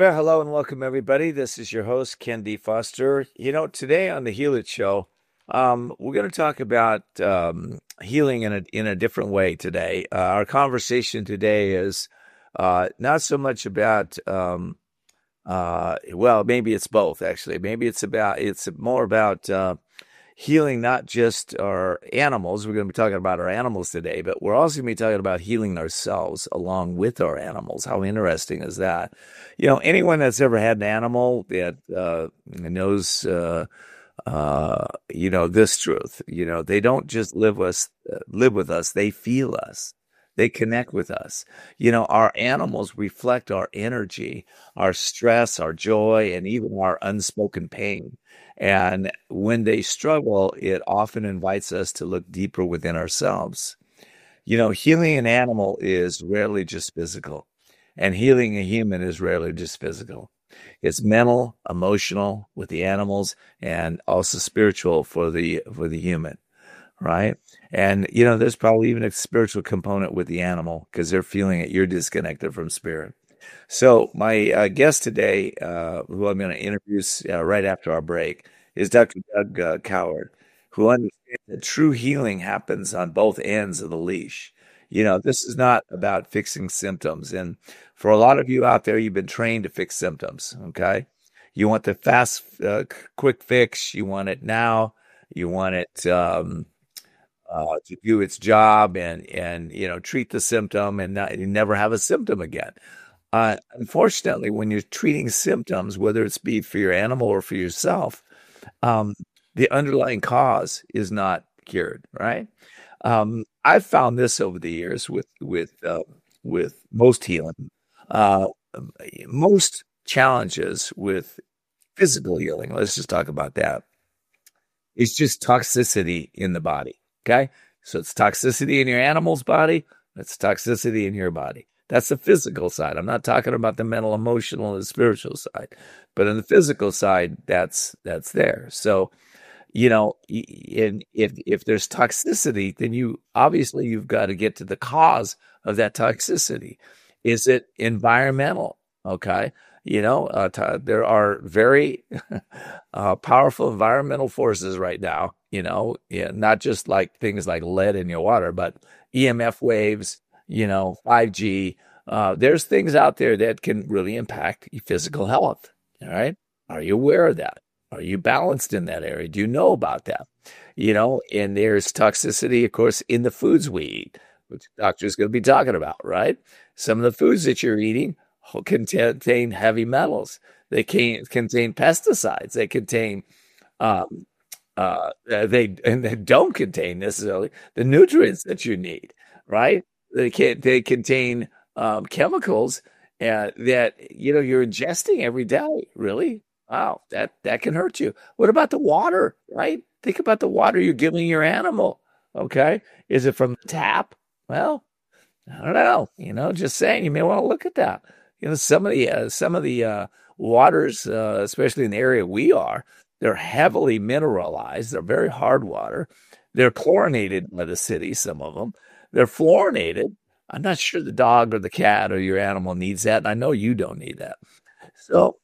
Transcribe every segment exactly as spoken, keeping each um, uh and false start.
Well, hello and welcome, everybody. This is your host, Ken D. Foster. You know, today on the Heal It Show, um, we're going to talk about um, healing in a in a different way today. Uh, our conversation today is uh, not so much about, um, uh, well, maybe it's both, actually. Maybe it's about it's more about uh, healing not just our animals. We're going to be talking about our animals today, but we're also going to be talking about healing ourselves along with our animals. How interesting is that? You know, anyone that's ever had an animal that uh, knows, uh, uh, you know, this truth. You know, they don't just live with uh, live with us; they feel us. They connect with us. You know, our animals reflect our energy, our stress, our joy, and even our unspoken pain. And when they struggle, it often invites us to look deeper within ourselves. You know, healing an animal is rarely just physical, and healing a human is rarely just physical. It's mental, emotional with the animals, and also spiritual for the for the human, right? And you know, there's probably even a spiritual component with the animal because they're feeling it. You're disconnected from spirit. So my uh, guest today, uh, who I'm going to introduce uh, right after our break, is Doctor Doug uh, Coward, who understands that true healing happens on both ends of the leash. You know, this is not about fixing symptoms. And for a lot of you out there, you've been trained to fix symptoms, okay? You want the fast, uh, c- quick fix. You want it now. You want it um, uh, to do its job and, and, you know, treat the symptom and not, you never have a symptom again. Uh, unfortunately, when you're treating symptoms, whether it's be for your animal or for yourself, um, the underlying cause is not cured, right? Um, I've found this over the years with with uh, with most healing, uh, most challenges with physical healing. Let's just talk about that. It's just toxicity in the body. Okay, so it's toxicity in your animal's body. It's toxicity in your body. That's the physical side. I'm not talking about the mental, emotional, and spiritual side, but in the physical side, that's that's there. So you know, in, if if there's toxicity, then you obviously you've got to get to the cause of that toxicity. Is it environmental? Okay, you know, uh, t- there are very uh, powerful environmental forces right now. You know, yeah, not just like things like lead in your water, but E M F waves. You know, five G. Uh, there's things out there that can really impact your physical health. All right, are you aware of that? Are you balanced in that area? Do you know about that? You know, and there's toxicity, of course, in the foods we eat, which the doctor is going to be talking about, right? Some of the foods that you're eating contain heavy metals. They can contain pesticides. They contain, um, uh, they and they don't contain necessarily the nutrients that you need, right? They can they contain um, chemicals uh, that you know you're ingesting every day. Really, wow, that that can hurt you. What about the water, right? Think about the water you're giving your animal. Okay, is it from the tap? Well, I don't know. You know, just saying. You may want to look at that. You know, some of the uh, some of the uh, waters, uh, especially in the area we are, they're heavily mineralized. They're very hard water. They're chlorinated by the city. Some of them. They're fluorinated. I'm not sure the dog or the cat or your animal needs that, and I know you don't need that. So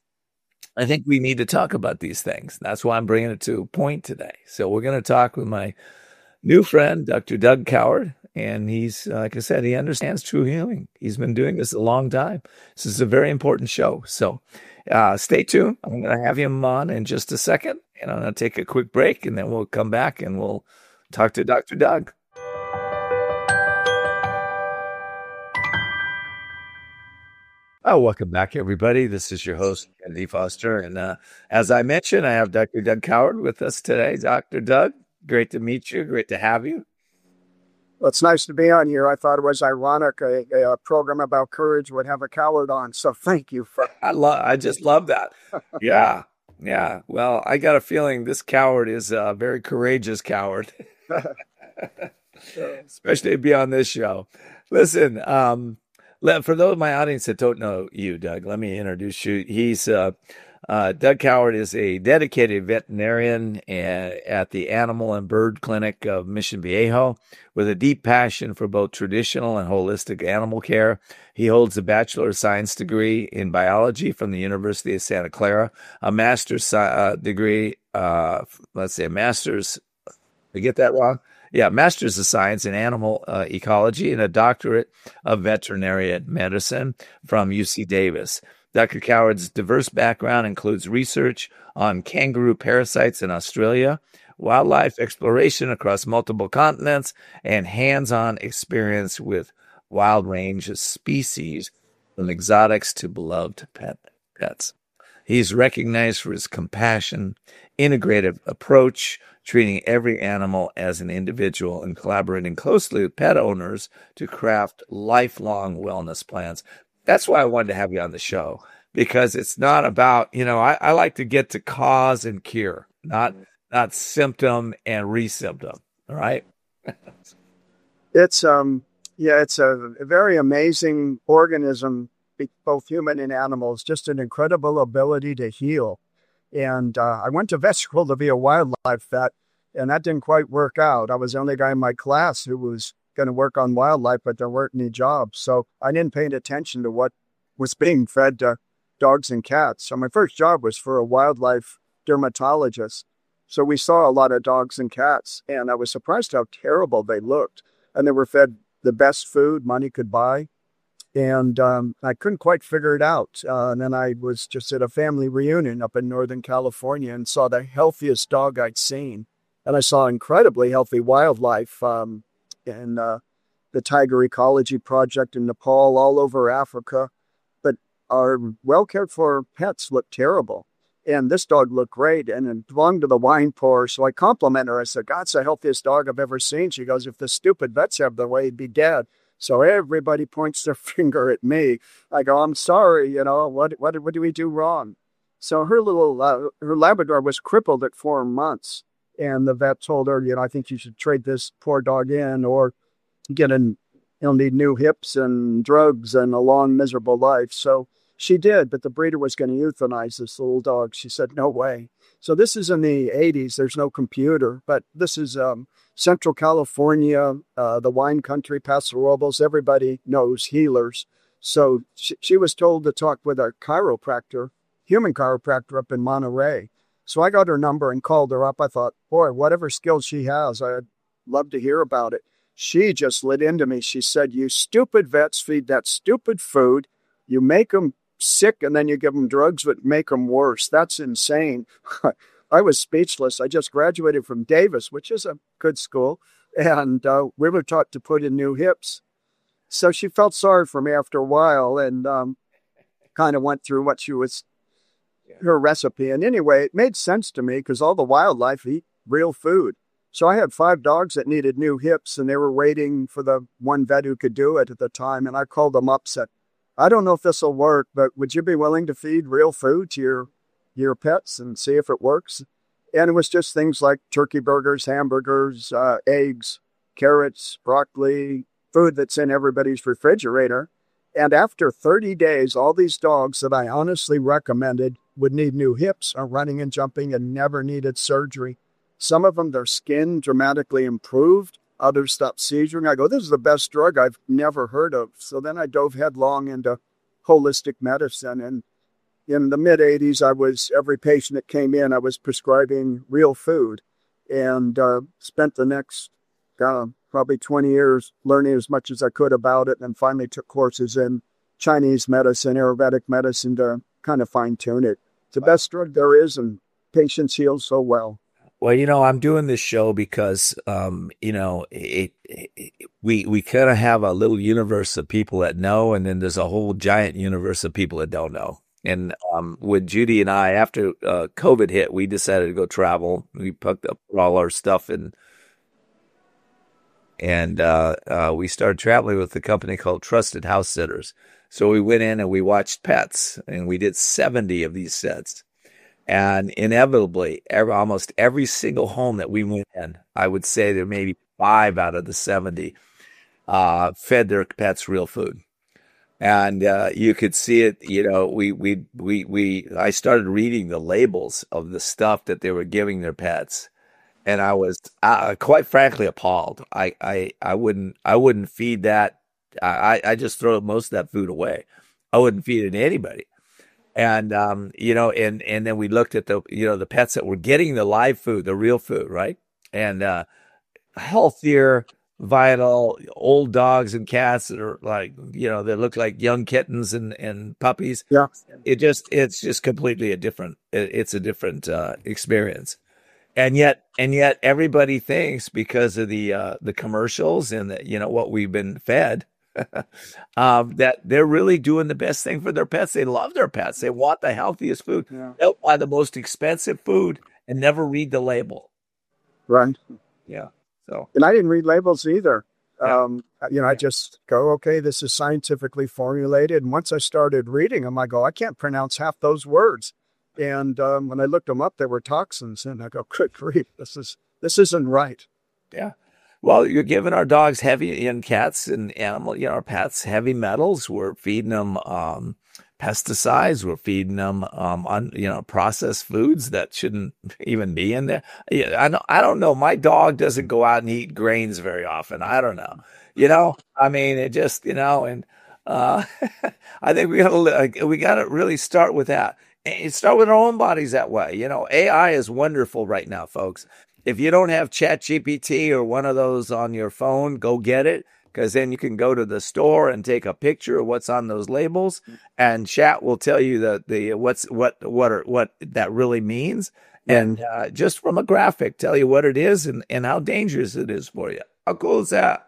I think we need to talk about these things. That's why I'm bringing it to a point today. So we're going to talk with my new friend, Doctor Doug Coward. And he's, uh, like I said, he understands true healing. He's been doing this a long time. This is a very important show. So uh, stay tuned. I'm going to have him on in just a second. And I'm going to take a quick break and then we'll come back and we'll talk to Doctor Doug. Oh, welcome back, everybody. This is your host, Andy Foster. And uh, as I mentioned, I have Doctor Doug Coward with us today. Doctor Doug, great to meet you. Great to have you. Well, it's nice to be on here. I thought it was ironic a, a program about courage would have a coward on. So thank you for. I love. I just love that. Yeah, yeah. Well, I got a feeling this coward is a very courageous coward, especially to be on this show. Listen, um, let, for those of my audience that don't know you, Doug, let me introduce you. He's uh, Uh, Doug Coward is a dedicated veterinarian a- at the Animal and Bird Clinic of Mission Viejo with a deep passion for both traditional and holistic animal care. He holds a Bachelor of Science degree in biology from the University of Santa Clara, a master's sci- uh, degree, uh, let's say a master's, I get that wrong? Yeah, master's of science in animal uh, ecology and a doctorate of veterinary medicine from U C Davis. Doctor Coward's diverse background includes research on kangaroo parasites in Australia, wildlife exploration across multiple continents, and hands-on experience with wild range of species, from exotics to beloved pet pets. He's recognized for his compassion, integrative approach, treating every animal as an individual and collaborating closely with pet owners to craft lifelong wellness plans. That's why I wanted to have you on the show, because it's not about, you know, I, I like to get to cause and cure, not not symptom and re-symptom. All right. It's um yeah, it's a, a very amazing organism, be- both human and animals. Just an incredible ability to heal. And uh, I went to vet school to be a wildlife vet, and that didn't quite work out. I was the only guy in my class who was going to work on wildlife, but there weren't any jobs. So I didn't pay any attention to what was being fed to dogs and cats. So my first job was for a wildlife dermatologist. So we saw a lot of dogs and cats, and I was surprised how terrible they looked. And they were fed the best food money could buy. And um, I couldn't quite figure it out. Uh, and then I was just at a family reunion up in Northern California and saw the healthiest dog I'd seen. And I saw incredibly healthy wildlife um, in uh, the Tiger Ecology Project in Nepal, all over Africa. But our well cared for pets looked terrible. And this dog looked great and it belonged to the wine pourer. So I complimented her. I said, "God's the healthiest dog I've ever seen." She goes, "If the stupid vets have their way, he'd be dead." So everybody points their finger at me. I go, "I'm sorry, you know, what what, what did we do wrong?" So her little, uh, her Labrador was crippled at four months. And the vet told her, you know, "I think you should trade this poor dog in or get an, he'll need new hips and drugs and a long, miserable life." So she did, but the breeder was going to euthanize this little dog. She said, "No way." So this is in the eighties. There's no computer, but this is um, Central California, uh, the wine country, Paso Robles. Everybody knows healers. So she, she was told to talk with a chiropractor, human chiropractor up in Monterey. So I got her number and called her up. I thought, boy, whatever skills she has, I'd love to hear about it. She just lit into me. She said, "You stupid vets feed that stupid food. You make them sick and then you give them drugs that make them worse. That's insane." I was speechless. I just graduated from Davis, which is a good school, and uh, we were taught to put in new hips. So she felt sorry for me after a while and um, kind of went through what she was, her recipe. And anyway, it made sense to me because all the wildlife eat real food. So I had five dogs that needed new hips, and they were waiting for the one vet who could do it at the time. And I called them up, said, "I don't know if this will work, but would you be willing to feed real food to your your pets and see if it works?" And it was just things like turkey burgers, hamburgers, uh, eggs, carrots, broccoli, food that's in everybody's refrigerator. And after thirty days, all these dogs that I honestly recommended would need new hips are running and jumping and never needed surgery. Some of them, their skin dramatically improved. Others stopped seizuring. I go, "This is the best drug I've never heard of." So then I dove headlong into holistic medicine. And in the mid eighties, I was, every patient that came in, I was prescribing real food and uh, spent the next uh, probably twenty years learning as much as I could about it. And then finally took courses in Chinese medicine, Ayurvedic medicine to kind of fine tune it. It's the best drug there is, and patients heal so well. Well, you know, I'm doing this show because, um, you know, it, it, we we kind of have a little universe of people that know, and then there's a whole giant universe of people that don't know. And um, with Judy and I, after uh, COVID hit, we decided to go travel. We packed up all our stuff and and uh, uh, we started traveling with a company called Trusted House Sitters. So we went in and we watched pets, and we did seventy of these sets. And inevitably, every, almost every single home that we went in, I would say there may be five out of the seventy uh, fed their pets real food. And uh, you could see it. You know, we we we we. I started reading the labels of the stuff that they were giving their pets, and I was uh, quite frankly appalled. I I I wouldn't I wouldn't feed that. I I just throw most of that food away. I wouldn't feed it to anybody. And um, you know, and and then we looked at the you know the pets that were getting the live food, the real food, right? And uh, healthier, vital old dogs and cats that are like you know that look like young kittens and and puppies. Yeah. It just it's just completely a different. It, it's a different uh, experience. And yet, and yet, everybody thinks because of the uh, the commercials and the, you know what we've been fed, um, that they're really doing the best thing for their pets. They love their pets. They want the healthiest food. Yeah. They'll buy the most expensive food and never read the label. Right. Yeah. So, And I didn't read labels either. yeah, Um, you know, I yeah, just go, okay, this is scientifically formulated. And once I started reading them, I go, I can't pronounce half those words. And um, when I looked them up, they were toxins. And I go, good grief, this is this isn't right. yeah. Well, you're giving our dogs heavy and cats and animal, you know, our pets heavy metals. We're feeding them um, pesticides. We're feeding them, um, on, you know, processed foods that shouldn't even be in there. Yeah, I don't, I don't know. My dog doesn't go out and eat grains very often. I don't know. You know, I mean, it just, you know, and uh, I think we gotta, we gotta really start with that. And start with our own bodies that way. You know, A I is wonderful right now, folks. If you don't have Chat G P T or one of those on your phone, go get it because then you can go to the store and take a picture of what's on those labels, and Chat will tell you the the what's what what are, what that really means, and uh, just from a graphic, tell you what it is and and how dangerous it is for you. How cool is that?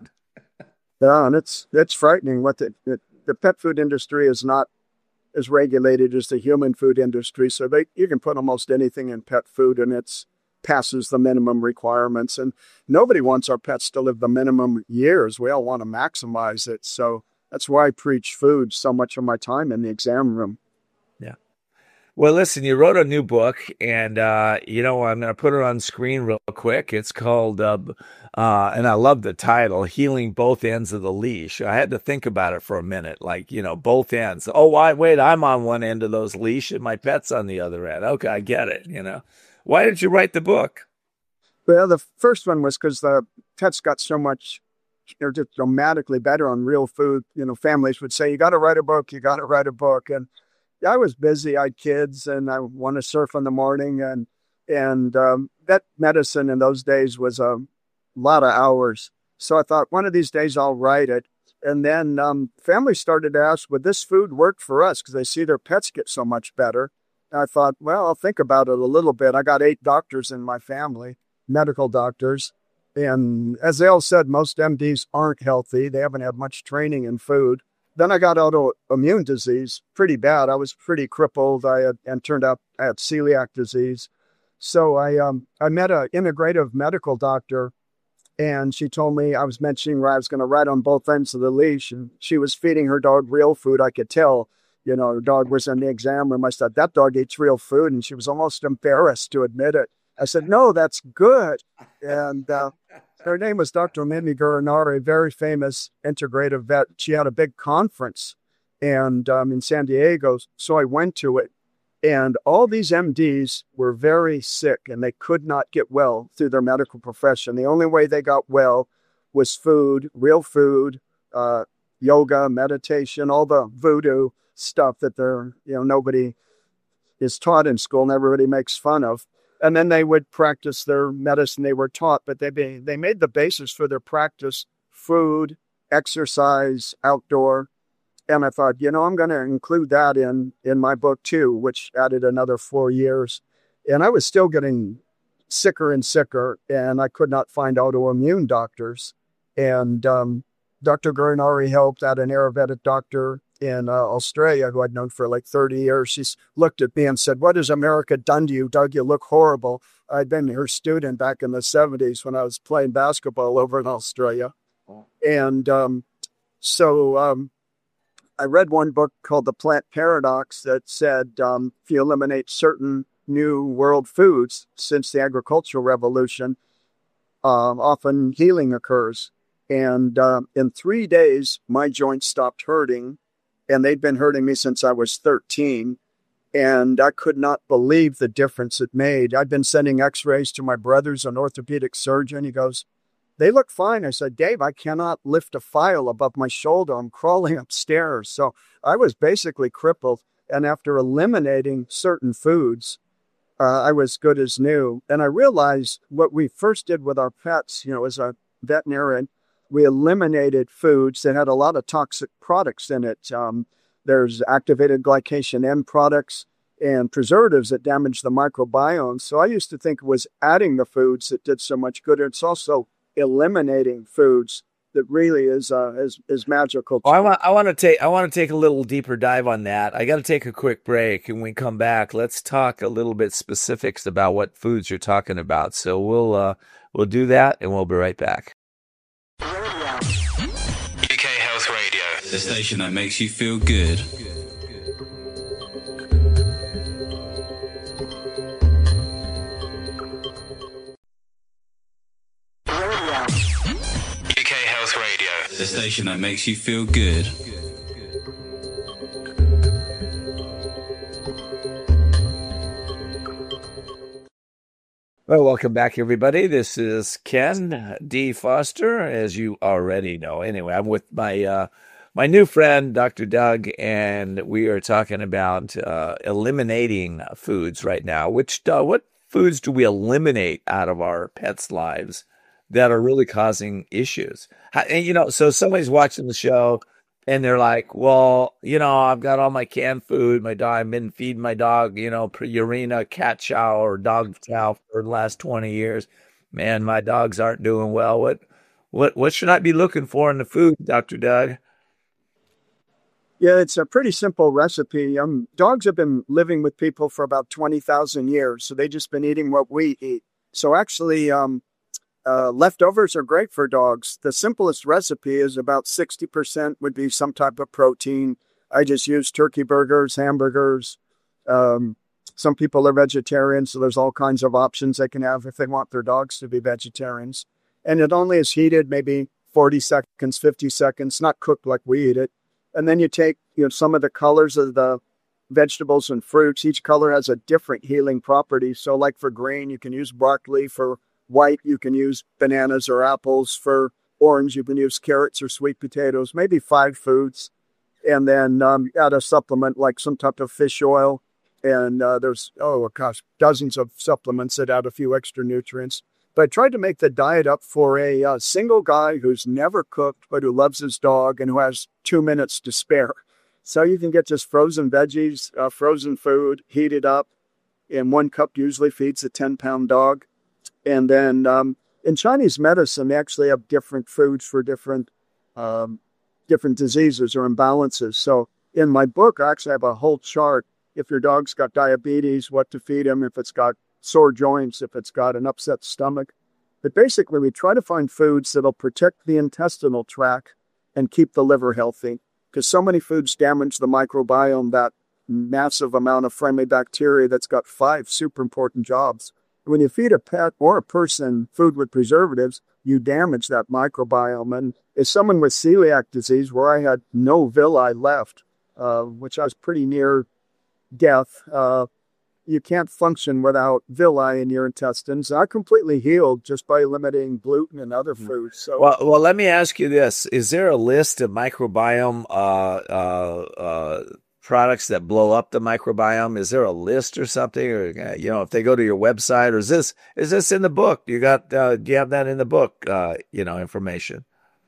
Yeah, and it's it's frightening. What the, the the pet food industry is not as regulated as the human food industry. So they you can put almost anything in pet food, and it's passes the minimum requirements. And nobody wants our pets to live the minimum years. We all want to maximize it. So that's why I preach food so much of my time in the exam room. Yeah. Well, listen, you wrote a new book, and uh, you know I'm going to put it on screen real quick. It's called, uh, uh, and I love the title, "Healing Both Ends of the Leash." I had to think about it for a minute, like you know, both ends. Oh, why? Wait, I'm on one end of those leash, and my pet's on the other end. Okay, I get it. You know, why did you write the book? Well, the first one was because the pets got so much, they're just dramatically better on real food. You know, families would say, you got to write a book, you got to write a book. And I was busy. I had kids and I want to surf in the morning. And, and um, vet medicine in those days was a lot of hours. So I thought one of these days I'll write it. And then um, families started to ask, would this food work for us? Because they see their pets get so much better. And I thought, well, I'll think about it a little bit. I got eight doctors in my family, medical doctors. And as they all said, most M Ds aren't healthy. They haven't had much training in food. Then I got autoimmune disease, pretty bad. I was pretty crippled. I had, and turned out I had celiac disease. So I um I met an integrative medical doctor, and she told me I was mentioning where I was going to ride on both ends of the leash, and she was feeding her dog real food. I could tell, you know, her dog was in the exam room. I said, that dog eats real food, and she was almost embarrassed to admit it. I said, no, that's good. And uh, her name was Doctor Mimi Gurinari, a very famous integrative vet. She had a big conference and um, in San Diego, so I went to it. And all these M Ds were very sick, and they could not get well through their medical profession. The only way they got well was food, real food, uh, yoga, meditation, all the voodoo stuff that they're, you know, nobody is taught in school and everybody makes fun of. And then they would practice their medicine they were taught, but they be, they made the basis for their practice food, exercise, outdoor. And I thought, you know, I'm going to include that in, in my book too, which added another four years. And I was still getting sicker and sicker, and I could not find autoimmune doctors. And um, Doctor Gurinari helped out an Ayurvedic doctor in uh, Australia who I'd known for like thirty years. She's looked at me and said, what has America done to you, Doug? You look horrible. I'd been her student back in the seventies when I was playing basketball over in Australia. And um, so um, I read one book called The Plant Paradox that said um, if you eliminate certain new world foods since the agricultural revolution, um, often healing occurs. And uh, in three days, my joints stopped hurting. and they'd been hurting me since I was thirteen. And I could not believe the difference it made. I'd been sending x-rays to my brother's an orthopedic surgeon. He goes, they look fine. I said, Dave, I cannot lift a file above my shoulder. I'm crawling upstairs. So I was basically crippled. And after eliminating certain foods, uh, I was good as new. And I realized what we first did with our pets, you know, as a veterinarian, we eliminated foods that had a lot of toxic products in it. Um, There's activated glycation end products and preservatives that damage the microbiome. So I used to think it was adding the foods that did so much good. It's also eliminating foods that really is uh, is, is magical. Oh, I want I want to take I want to take a little deeper dive on that. I got to take a quick break, and when we come back, let's talk a little bit specifics about what foods you're talking about. So we'll uh, we'll do that, and we'll be right back. U K Health Radio, the station that makes you feel good. U K Health Radio, the station that makes you feel good. Well, welcome back, everybody. This is Ken D. Foster, as you already know. Anyway, I'm with my uh, my new friend, Doctor Doug, and we are talking about uh, eliminating foods right now. Which uh, what foods do we eliminate out of our pets' lives that are really causing issues? How, and you know, so somebody's watching the show, and they're like, well, you know, I've got all my canned food. My dog, I've been feeding my dog, you know, Purina cat chow or dog chow for the last twenty years. Man, my dogs aren't doing well. What, what, what should I be looking for in the food, Doctor Doug? Yeah, it's a pretty simple recipe. Um, dogs have been living with people for about twenty thousand years, so they've just been eating what we eat. So actually, um, Uh, leftovers are great for dogs. The simplest recipe is about sixty percent would be some type of protein. I just use turkey burgers, hamburgers. Um, some people are vegetarians, so there's all kinds of options they can have if they want their dogs to be vegetarians. And it only is heated maybe forty seconds, fifty seconds, not cooked like we eat it. And then you take, you know, some of the colors of the vegetables and fruits. Each color has a different healing property. So like for green, you can use broccoli. For white, you can use bananas or apples. For orange, you can use carrots or sweet potatoes, maybe five foods. And then um, add a supplement like some type of fish oil. And uh, there's, oh gosh, dozens of supplements that add a few extra nutrients. But I tried to make the diet up for a uh, single guy who's never cooked, but who loves his dog and who has two minutes to spare. So you can get just frozen veggies, uh, frozen food, heated up. And one cup usually feeds a ten-pound dog. And then um, in Chinese medicine, they actually have different foods for different um, different diseases or imbalances. So in my book, I actually have a whole chart. If your dog's got diabetes, what to feed him, if it's got sore joints, if it's got an upset stomach. But basically, we try to find foods that'll protect the intestinal tract and keep the liver healthy. Because so many foods damage the microbiome, that massive amount of friendly bacteria that's got five super important jobs. When you feed a pet or a person food with preservatives, you damage that microbiome. And as someone with celiac disease, where I had no villi left, uh, which I was pretty near death, uh, you can't function without villi in your intestines. I completely healed just by limiting gluten and other foods. So, well, well, let me ask you this: is there a list of microbiome uh, uh, uh, products that blow up the microbiome? Is there a list or something, or you know, if they go to your website, or is this is this in the book? You got? Uh, do you have that in the book? Uh, you know, information.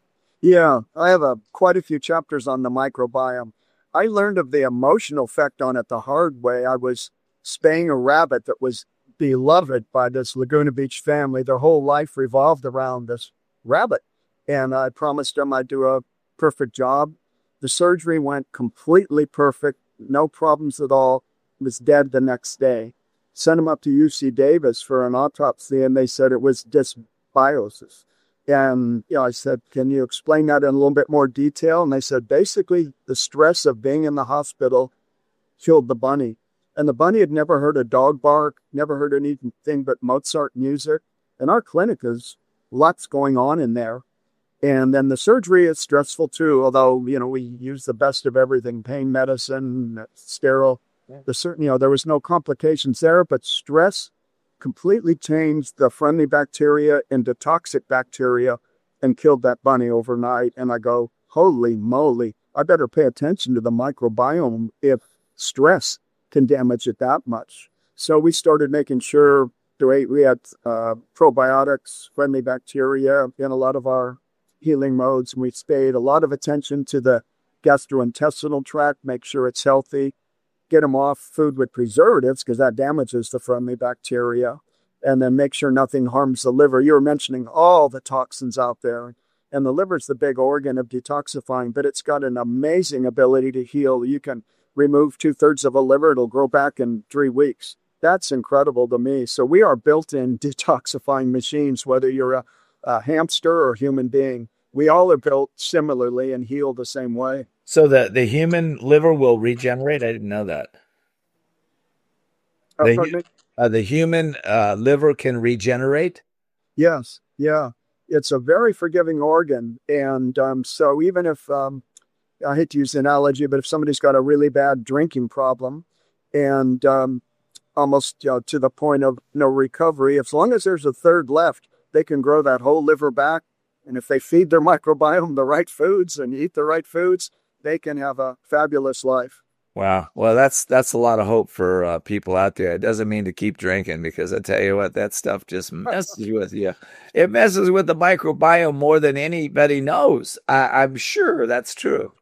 Yeah, I have a quite a few chapters on the microbiome. I learned of the emotional effect on it the hard way. I was spaying a rabbit that was beloved by this Laguna Beach family. Their whole life revolved around this rabbit. And I promised them I'd do a perfect job. The surgery went completely perfect, no problems at all. It was dead the next day. Sent him up to U C Davis for an autopsy, and they said it was dysbiosis. And you know, I said, can you explain that in a little bit more detail? And they said, basically, the stress of being in the hospital killed the bunny. And the bunny had never heard a dog bark, never heard anything but Mozart music. And our clinic is lots going on in there. And then the surgery is stressful too, although, you know, we use the best of everything, pain medicine, sterile. Yeah. The certain, you know, there was no complications there, but stress completely changed the friendly bacteria into toxic bacteria and killed that bunny overnight. And I go, holy moly, I better pay attention to the microbiome if stress can damage it that much. So we started making sure we had uh, probiotics, friendly bacteria in a lot of our healing modes. And we paid a lot of attention to the gastrointestinal tract, make sure it's healthy, get them off food with preservatives because that damages the friendly bacteria, and then make sure nothing harms the liver. You were mentioning all the toxins out there, and the liver's the big organ of detoxifying, but it's got an amazing ability to heal. You can remove two-thirds of a liver, it'll grow back in three weeks. That's incredible to me. So we are built-in detoxifying machines, whether you're a, a hamster or a human being. We all are built similarly and heal the same way. So the, the human liver will regenerate? I didn't know that. Uh, The, uh, the human uh, liver can regenerate? Yes, yeah. It's a very forgiving organ. And um, so even if, um, I hate to use the analogy, but if somebody's got a really bad drinking problem and um, almost you know, to the point of no recovery, as long as there's a third left, they can grow that whole liver back. And if they feed their microbiome the right foods and eat the right foods, they can have a fabulous life. Wow. Well, that's that's a lot of hope for uh, people out there. It doesn't mean to keep drinking, because I tell you what, that stuff just messes with you. It messes with the microbiome more than anybody knows. I, I'm sure that's true.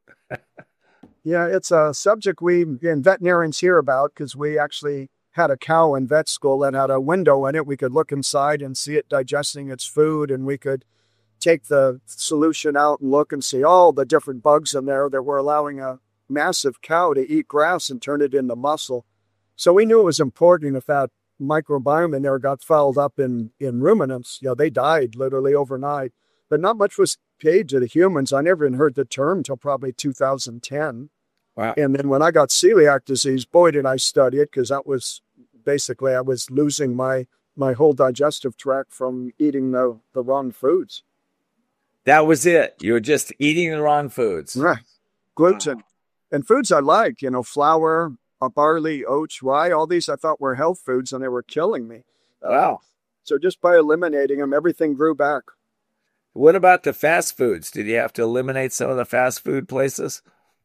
Yeah, it's a subject we and veterinarians hear about because we actually had a cow in vet school that had a window in it. We could look inside and see it digesting its food, and we could take the solution out and look and see all the different bugs in there that were allowing a massive cow to eat grass and turn it into muscle. So we knew it was important. If that microbiome in there got fouled up in, in ruminants, you know, they died literally overnight. But not much was paid to the humans. I never even heard the term until probably two thousand ten. Wow. And then when I got celiac disease, boy, did I study it, because that was basically, I was losing my, my whole digestive tract from eating the, the wrong foods. That was it. You were just eating the wrong foods. Right. Gluten. Wow. And foods I like, you know, flour, barley, oats, rye, all these I thought were health foods, and they were killing me. Wow. Uh, so just by eliminating them, everything grew back. What about the fast foods? Did you have to eliminate some of the fast food places?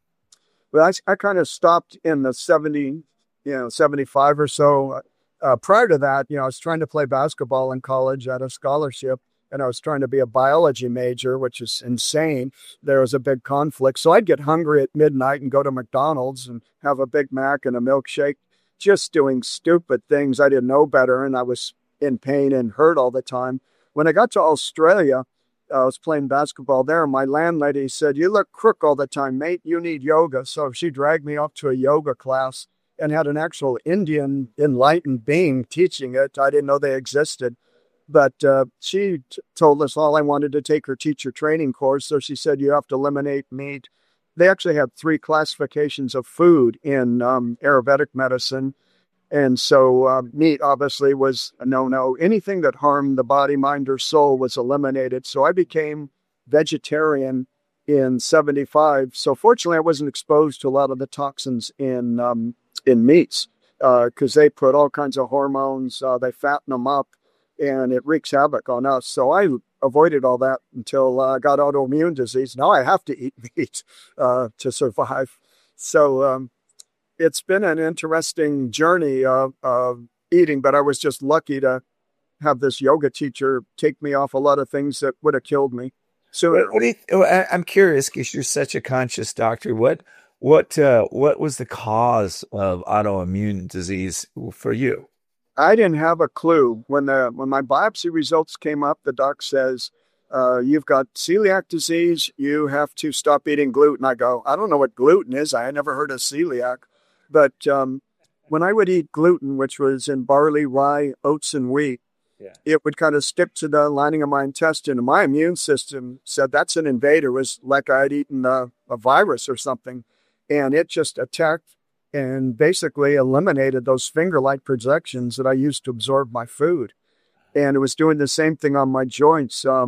Well, I, I kind of stopped in the seventy, you know, seventy-five or so. Uh, prior to that, you know, I was trying to play basketball in college at a scholarship, and I was trying to be a biology major, which is insane. There was a big conflict. So I'd get hungry at midnight and go to McDonald's and have a Big Mac and a milkshake, just doing stupid things. I didn't know better, and I was in pain and hurt all the time. When I got to Australia, I was playing basketball there, and my landlady said, "You look crook all the time, mate. You need yoga." So she dragged me off to a yoga class and had an actual Indian enlightened being teaching it. I didn't know they existed. But uh, she t- told us all I wanted to take her teacher training course. So she said, you have to eliminate meat. They actually had three classifications of food in um, Ayurvedic medicine. And so uh, meat obviously was a no-no. Anything that harmed the body, mind, or soul was eliminated. So I became vegetarian in seventy-five. So fortunately, I wasn't exposed to a lot of the toxins in, um, in meats because uh, they put all kinds of hormones. Uh, they fatten them up, and it wreaks havoc on us. So I avoided all that until I uh, got autoimmune disease. Now I have to eat meat uh, to survive. So um, it's been an interesting journey of, of eating, but I was just lucky to have this yoga teacher take me off a lot of things that would have killed me. So what, what do you th- I'm curious, because you're such a conscious doctor. What what uh, what was the cause of autoimmune disease for you? I didn't have a clue. When the when my biopsy results came up, the doc says, uh, you've got celiac disease. You have to stop eating gluten. I go, I don't know what gluten is. I had never heard of celiac. But um, when I would eat gluten, which was in barley, rye, oats, and wheat, yeah. it would kind of stick to the lining of my intestine. And my immune system said that's an invader. It was like I had eaten a, a virus or something. And it just attacked and basically eliminated those finger-like projections that I used to absorb my food. And it was doing the same thing on my joints. Um,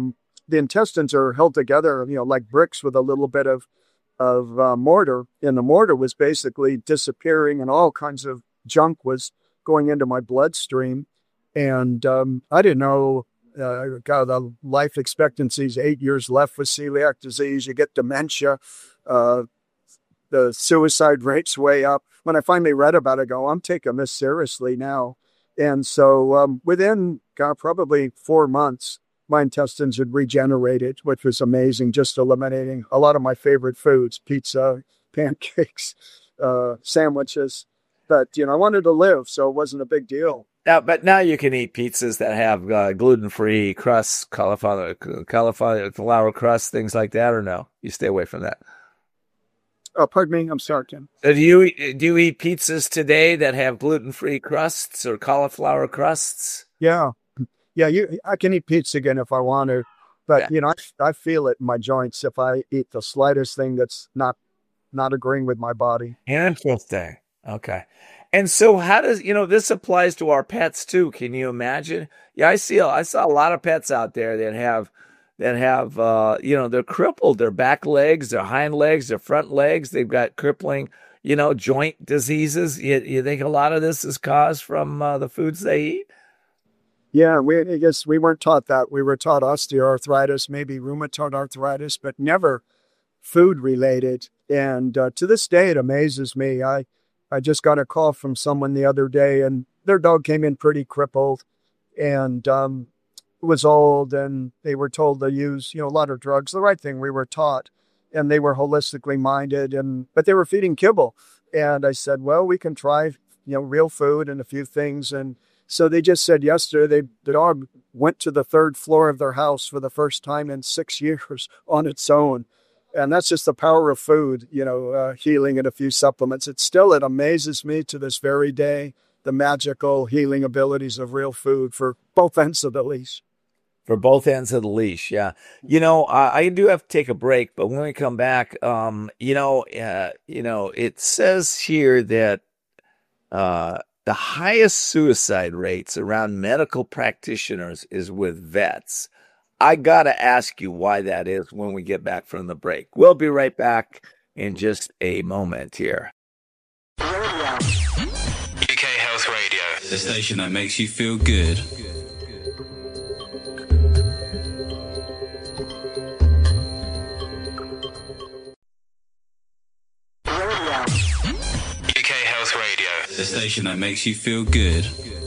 the intestines are held together, you know, like bricks with a little bit of of uh, mortar, and the mortar was basically disappearing, and all kinds of junk was going into my bloodstream. And um, I didn't know, uh, God, the life expectancy is eight years left with celiac disease. You get dementia. Uh, the suicide rate's way up. When I finally read about it, I go, I'm taking this seriously now. And so um, within, God, probably four months, my intestines had regenerated, which was amazing, just eliminating a lot of my favorite foods, pizza, pancakes, uh, sandwiches. But, you know, I wanted to live, so it wasn't a big deal. Now, but now you can eat pizzas that have uh, gluten-free crusts, cauliflower, cauliflower crust, things like that, or no? You stay away from that. Oh, pardon me. I'm sorry, Tim. Uh, do you do you eat pizzas today that have gluten-free crusts or cauliflower crusts? Yeah. Yeah, you. I can eat pizza again if I want to, but yeah. you know, I, I feel it in my joints if I eat the slightest thing that's not not agreeing with my body. Interesting. Okay, and so how does you know this applies to our pets too? Can you imagine? Yeah, I see. I saw a lot of pets out there that have that have uh, you know they're crippled. Their back legs, their hind legs, their front legs. They've got crippling you know joint diseases. You, you think a lot of this is caused from uh, the foods they eat? Yeah, we, I guess we weren't taught that. We were taught osteoarthritis, maybe rheumatoid arthritis, but never food related. And uh, to this day, it amazes me. I, I just got a call from someone the other day, and their dog came in pretty crippled and um, was old, and they were told to use, you know, a lot of drugs, the right thing we were taught, and they were holistically minded, and but they were feeding kibble. And I said, well, we can try, you know, real food and a few things. And so they just said yesterday they, the dog went to the third floor of their house for the first time in six years on its own. And that's just the power of food, you know, uh, healing and a few supplements. It still, it amazes me to this very day, the magical healing abilities of real food for both ends of the leash. For both ends of the leash, yeah. You know, I, I do have to take a break, but when we come back, um, you know, uh, you know, it says here that uh, the highest suicide rates around medical practitioners is with vets. I got to ask you why that is when we get back from the break. We'll be right back in just a moment here. U K Health Radio, the station that makes you feel good. U K Health Radio, the station that makes you feel good.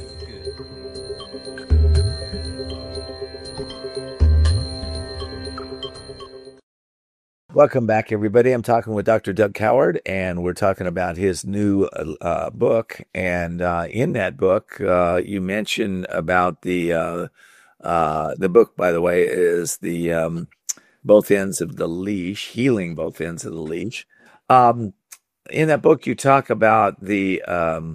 Welcome back, everybody. I'm talking with Doctor Doug Coward, and we're talking about his new uh, book. And uh, in that book, uh, you mentioned about the uh, uh, the book, by the way, is the um, both ends of the leash, healing both ends of the leash. Um, in that book, you talk about the um,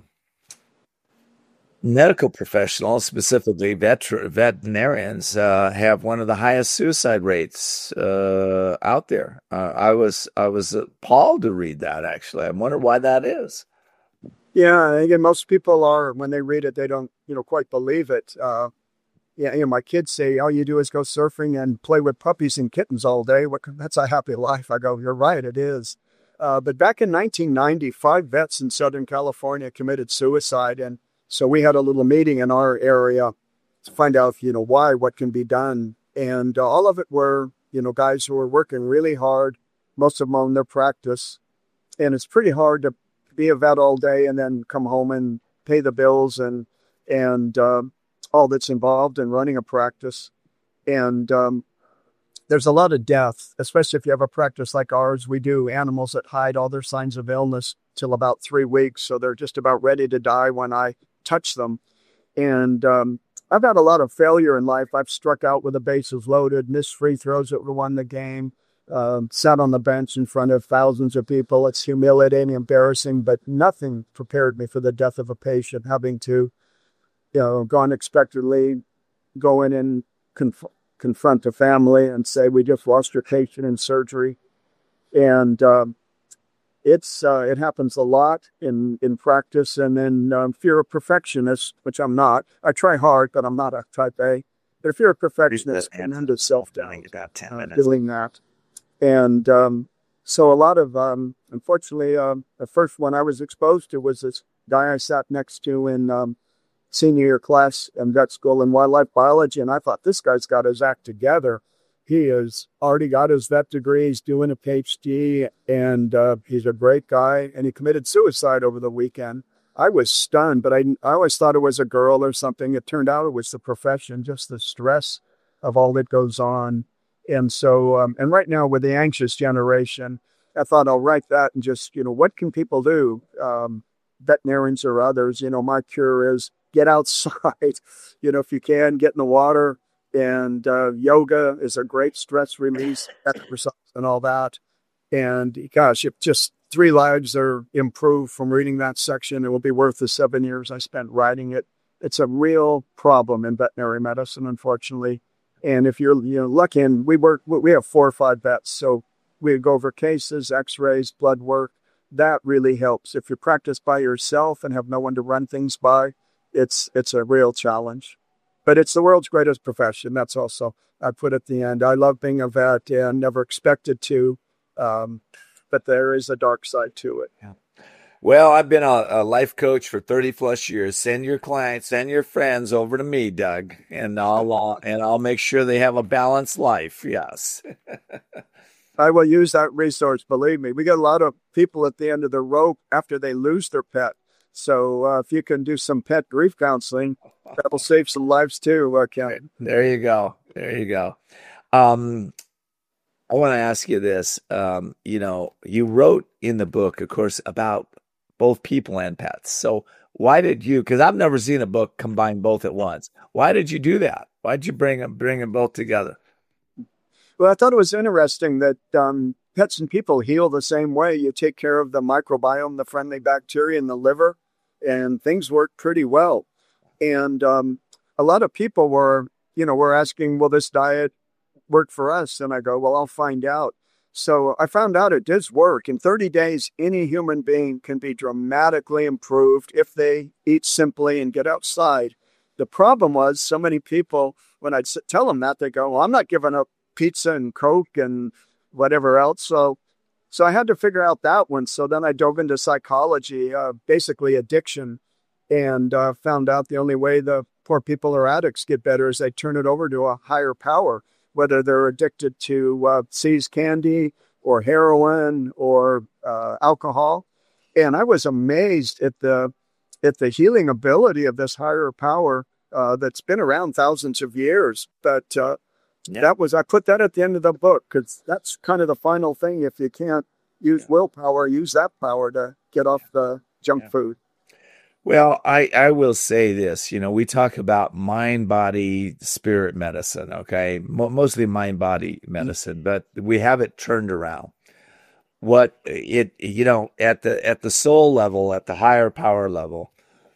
medical professionals, specifically vet- veterinarians, uh, have one of the highest suicide rates uh, out there. Uh, I was I was appalled to read that. Actually, I wonder why that is. Yeah, again, most people are when they read it, they don't, you know, quite believe it. Uh, yeah, you know, my kids say all you do is go surfing and play with puppies and kittens all day. What? That's a happy life. I go, you're right, it is. Uh, but back in nineteen ninety, five vets in Southern California committed suicide, and so we had a little meeting in our area to find out, you know, why, what can be done. And uh, all of it were, you know, guys who were working really hard, most of them on their practice. And it's pretty hard to be a vet all day and then come home and pay the bills and, and uh, all that's involved in running a practice. And um, there's a lot of death, especially if you have a practice like ours. We do animals that hide all their signs of illness till about three weeks. So they're just about ready to die when I touch them. And um, I've had a lot of failure in life. I've struck out with the bases loaded, missed free throws that would have won the game, um, sat on the bench in front of thousands of people. It's humiliating, embarrassing, but nothing prepared me for the death of a patient, having to, you know, go unexpectedly, go in and conf- confront the family and say, we just lost your patient in surgery. And um, It's uh, it happens a lot in, in practice, and then um, fear of perfectionist, which I'm not. I try hard, but I'm not a type A. But if you're a perfectionist, tremendous self-doubt about ten uh, minutes. doing that. And um, so a lot of, um, unfortunately, um, the first one I was exposed to was this guy I sat next to in um, senior year class in vet school in wildlife biology. And I thought, this guy's got his act together. He has already got his vet degree. He's doing a P H D, and uh, he's a great guy. And he committed suicide over the weekend. I was stunned, but I, I always thought it was a girl or something. It turned out it was the profession, just the stress of all that goes on. And so, um, and right now with the anxious generation, I thought I'll write that and just, you know, what can people do? Um, veterinarians or others, you know, my cure is get outside, you know, if you can, get in the water. And uh, yoga is a great stress release, exercise and all that. And gosh, if just three lives are improved from reading that section, it will be worth the seven years I spent writing it. It's a real problem in veterinary medicine, unfortunately. And if you're, you know, lucky, and we work, we have four or five vets, so we go over cases, x-rays, blood work. That really helps. If you practice by yourself and have no one to run things by, it's it's a real challenge. But it's the world's greatest profession. That's also, I put at the end. I love being a vet and never expected to, um, but there is a dark side to it. Yeah. Well, I've been a, a life coach for thirty plus years. Send your clients, send your friends over to me, Doug, and I'll and I'll make sure they have a balanced life. Yes. I will use that resource. Believe me, we get a lot of people at the end of the rope after they lose their pet. So uh, if you can do some pet grief counseling, that will save some lives too, uh, Ken. There you go. There you go. Um, I want to ask you this. Um, you know, you wrote in the book, of course, about both people and pets. So why did you, because I've never seen a book combine both at once. Why did you do that? Why did you bring them, bring them both together? Well, I thought it was interesting that um, pets and people heal the same way. You take care of the microbiome, the friendly bacteria in the liver, and things work pretty well. And um, a lot of people were, you know, were asking, will this diet work for us? And I go, well, I'll find out. So I found out it does work. In thirty days, any human being can be dramatically improved if they eat simply and get outside. The problem was so many people, when I'd tell them that, they go, well, I'm not giving up pizza and Coke and whatever else. So so I had to figure out that one. So then I dove into psychology, uh, basically addiction, and uh, found out the only way the poor people or addicts get better is they turn it over to a higher power, whether they're addicted to uh, See's candy or heroin or uh, alcohol. And I was amazed at the at the healing ability of this higher power uh, that's been around thousands of years. But uh, yeah. that was, I put that at the end of the book because that's kind of the final thing. If you can't use yeah. willpower, use that power to get off the junk yeah. food. Well, I, I will say this, you know, we talk about mind, body, spirit medicine, okay, Mo- mostly mind, body medicine, but we have it turned around. What it, you know, at the, at the soul level, at the higher power level,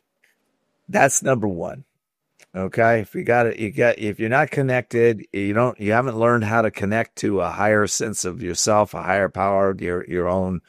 that's number one. Okay. If you got it, you got, if you're not connected, you don't, you haven't learned how to connect to a higher sense of yourself, a higher power, your, your own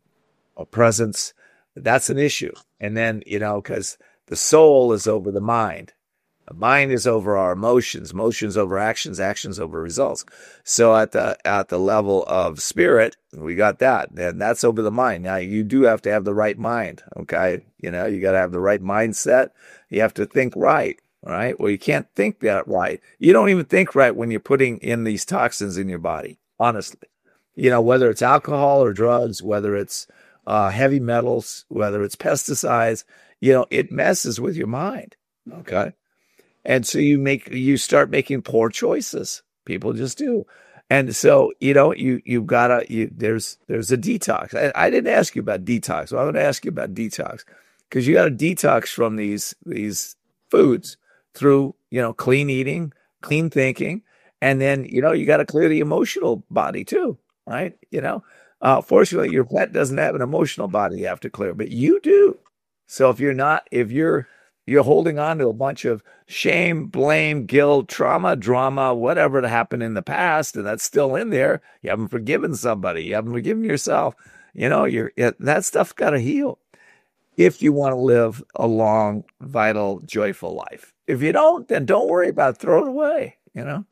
presence. That's an issue. And then, you know, because the soul is over the mind. The mind is over our emotions, emotions over actions, actions over results. So at the at the level of spirit, we got that. And that's over the mind. Now, you do have to have the right mind, okay? You know, you got to have the right mindset. You have to think right, all right? Well, you can't think that right. You don't even think right when you're putting in these toxins in your body, honestly. You know, whether it's alcohol or drugs, whether it's uh, heavy metals, whether it's pesticides, you know, it messes with your mind, okay? And so you make, you start making poor choices. People just do. And so, you know, you, you've got to, you, there's, there's a detox. I, I didn't ask you about detox. Well, I'm going to ask you about detox because you got to detox from these, these foods through, you know, clean eating, clean thinking. And then, you know, you got to clear the emotional body too, right? You know, uh, fortunately your pet doesn't have an emotional body you have to clear, but you do. So if you're not, if you're, You're holding on to a bunch of shame, blame, guilt, trauma, drama, whatever happened in the past, and that's still in there. You haven't forgiven somebody. You haven't forgiven yourself. You know, you're that stuff's got to heal if you want to live a long, vital, joyful life. if you don't, then don't worry about it. Throw it away, you know?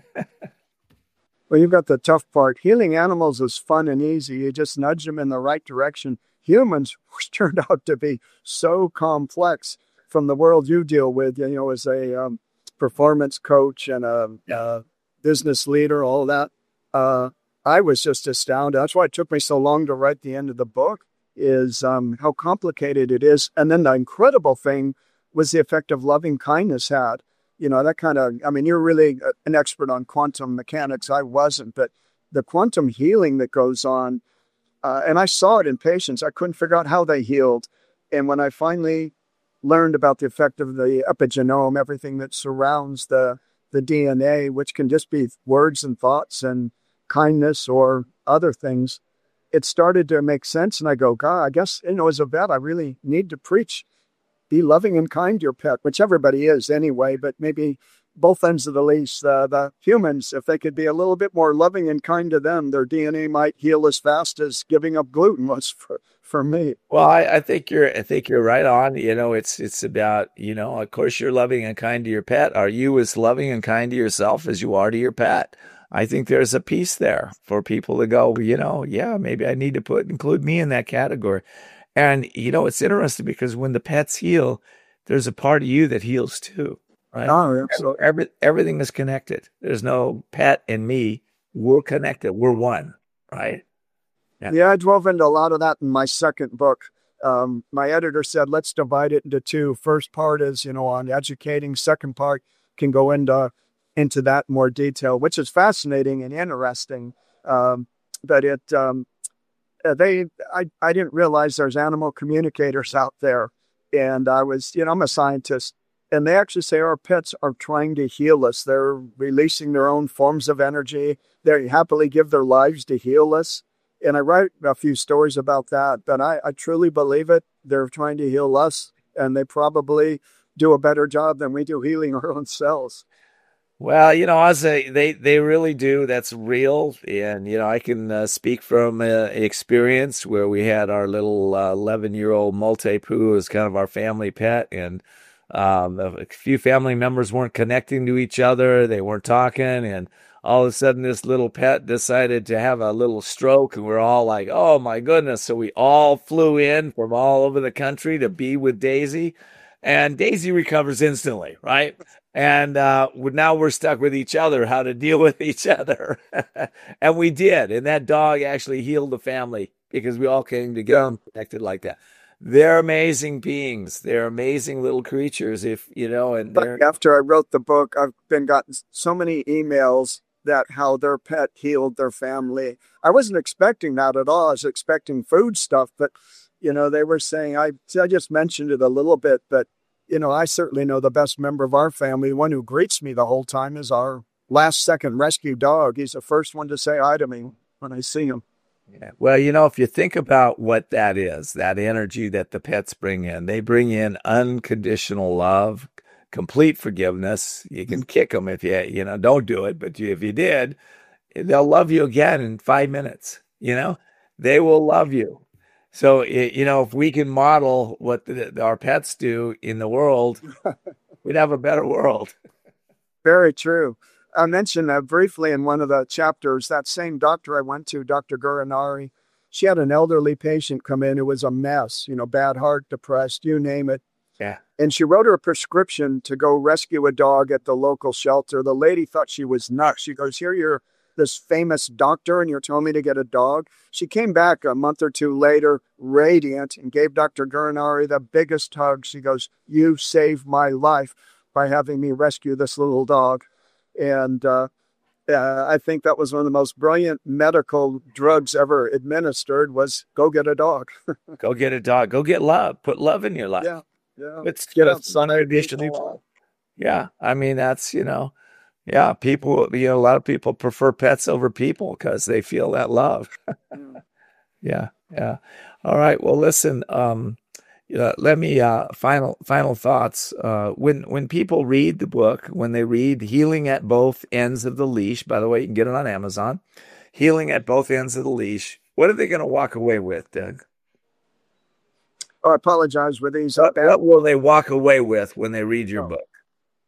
Well, you've got the tough part. Healing animals is fun and easy. You just nudge them in the right direction. Humans turned out to be so complex from the world you deal with, you know, as a um, performance coach and a, a business leader, all that. Uh, I was just astounded. That's why it took me so long to write the end of the book, is um, how complicated it is. And then the incredible thing was the effect of loving kindness had. You know, that kind of, I mean, you're really an expert on quantum mechanics. I wasn't, but the quantum healing that goes on, uh, and I saw it in patients. I couldn't figure out how they healed. And when I finally learned about the effect of the epigenome, everything that surrounds the, the D N A, which can just be words and thoughts and kindness or other things, it started to make sense. And I go, God, I guess, you know, as a vet, I really need to preach. Be loving and kind to your pet, which everybody is anyway, but maybe both ends of the leash, uh, the humans, if they could be a little bit more loving and kind to them, their D N A might heal as fast as giving up gluten was for, for me. Well, I, I think you're, I think you're right on. You know, it's, it's about, you know, of course you're loving and kind to your pet. Are you as loving and kind to yourself as you are to your pet? I think there's a piece there for people to go, you know, yeah, maybe I need to put, include me in that category. And, you know, it's interesting because when the pets heal, there's a part of you that heals too, right? Oh, absolutely. Every, everything is connected. There's no pet and me. We're connected. We're one, right? Yeah, yeah I drove into a lot of that in my second book. Um, my editor said, let's divide it into two. First part is, you know, on educating. Second part can go into, into that more detail, which is fascinating and interesting. Um, but it... Um, Uh, they, I, I didn't realize there's animal communicators out there. And I was, you know, I'm a scientist, and they actually say our pets are trying to heal us. They're releasing their own forms of energy. They happily give their lives to heal us. And I write a few stories about that, but I, I truly believe it. They're trying to heal us, and they probably do a better job than we do healing our own selves. Well, you know, as a, they they really do. That's real, and you know, I can uh, speak from uh, experience where we had our little eleven-year-old Maltipoo as kind of our family pet, and um, a few family members weren't connecting to each other. They weren't talking, and all of a sudden, this little pet decided to have a little stroke, and we're all like, "Oh my goodness!" So we all flew in from all over the country to be with Daisy, and Daisy recovers instantly, right? And uh, now we're stuck with each other, how to deal with each other. And we did. And that dog actually healed the family because we all came together and connected like that. They're amazing beings. They're amazing little creatures. If you know, and they're... after I wrote the book, I've been gotten so many emails that how their pet healed their family. I wasn't expecting that at all. I was expecting food stuff, but you know, they were saying, I, I just mentioned it a little bit, but you know, I certainly know the best member of our family. The one who greets me the whole time is our last second rescue dog. He's the first one to say hi to me when I see him. Yeah. Well, you know, if you think about what that is, that energy that the pets bring in, they bring in unconditional love, complete forgiveness. You can kick them if you, you know, don't do it. But if you did, they'll love you again in five minutes. You know, they will love you. So, you know, if we can model what the, our pets do in the world, we'd have a better world. Very true. I mentioned that briefly in one of the chapters. That same doctor I went to, Doctor Gurinari, she had an elderly patient come in who was a mess, you know, bad heart, depressed, you name it. Yeah. And she wrote her a prescription to go rescue a dog at the local shelter. The lady thought she was nuts. She goes, here, you're this famous doctor, and you're telling me to get a dog? She came back a month or two later, radiant, and gave Doctor Gurinari the biggest hug. She goes, you saved my life by having me rescue this little dog. And uh, uh, I think that was one of the most brilliant medical drugs ever administered was go get a dog. Go get a dog. Go get love. Put love in your life. Yeah. Yeah. Let's get a son additionally. Yeah. I mean, that's, you know, yeah, people, you know, a lot of people prefer pets over people because they feel that love. Yeah. Yeah. All right. Well, listen, um, uh, let me, uh, final, final thoughts. Uh, when, when people read the book, when they read Healing at Both Ends of the Leash, by the way, you can get it on Amazon, Healing at Both Ends of the Leash, what are they going to walk away with, Doug? Oh, I apologize with these. What, what will they walk away with when they read your oh. book?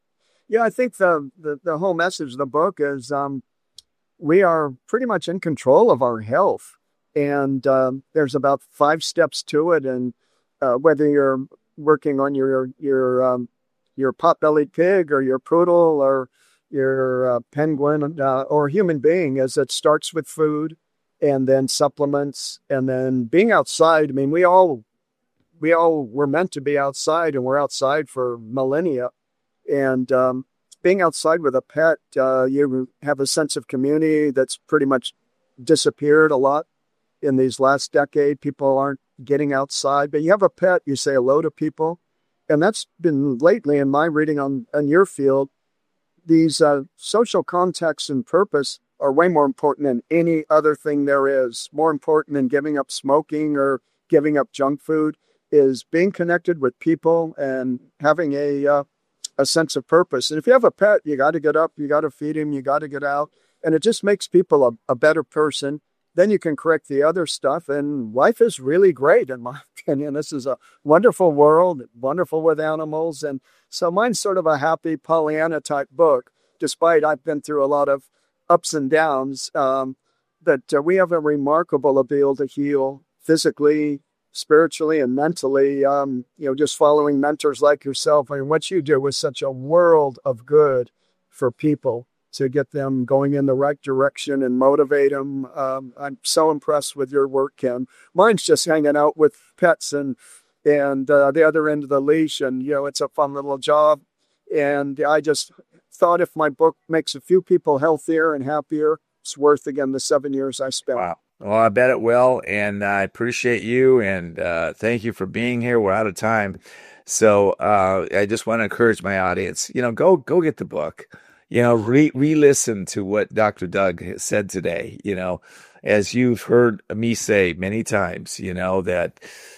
Yeah, I think the, the, the whole message of the book is um, we are pretty much in control of our health. And um, there's about five steps to it. And uh, whether you're working on your your um, your pot-bellied pig or your poodle or your uh, penguin uh, or human being, as it starts with food and then supplements and then being outside. I mean, we all we all were meant to be outside, and we're outside for millennia. And um, being outside with a pet, uh, you have a sense of community that's pretty much disappeared a lot in these last decade. People aren't getting outside, but you have a pet, you say hello to people. And that's been lately in my reading on, on your field. These uh, social contexts and purpose are way more important than any other thing there is. More important than giving up smoking or giving up junk food is being connected with people and having a uh, a sense of purpose. And if you have a pet, you got to get up, you got to feed him, you got to get out. And it just makes people a, a better person. Then you can correct the other stuff. And life is really great, in my opinion. This is a wonderful world, wonderful with animals. And so mine's sort of a happy Pollyanna type book, despite I've been through a lot of ups and downs. Um, that uh, we have a remarkable ability to heal physically, spiritually, and mentally. Um, you know, just following mentors like yourself. I mean, what you do is such a world of good for people, to get them going in the right direction and motivate them. Um, I'm so impressed with your work, Ken. Mine's just hanging out with pets and and uh, the other end of the leash, and you know, it's a fun little job. And I just thought if my book makes a few people healthier and happier, it's worth again the seven years I spent. Wow. Well, I bet it will, and I appreciate you, and uh, thank you for being here. We're out of time, so uh, I just want to encourage my audience. You know, go go get the book. You know, re re-listen to what Doctor Doug has said today. You know, as you've heard me say many times, you know, that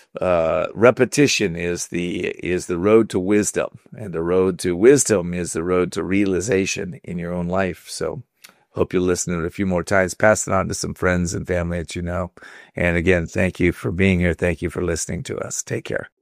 uh, repetition is the is the road to wisdom, and the road to wisdom is the road to realization in your own life. So, hope you'll listen to it a few more times. Pass it on to some friends and family that you know. And again, thank you for being here. Thank you for listening to us. Take care.